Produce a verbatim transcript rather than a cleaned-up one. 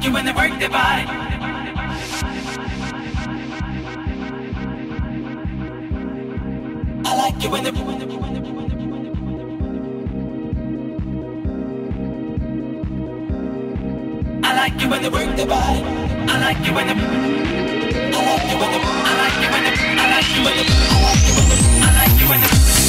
you when the work divide. I like you when the I like you when the work divide. I like you when the I like you when the I like you when the I like you when the I like you when the I like you when the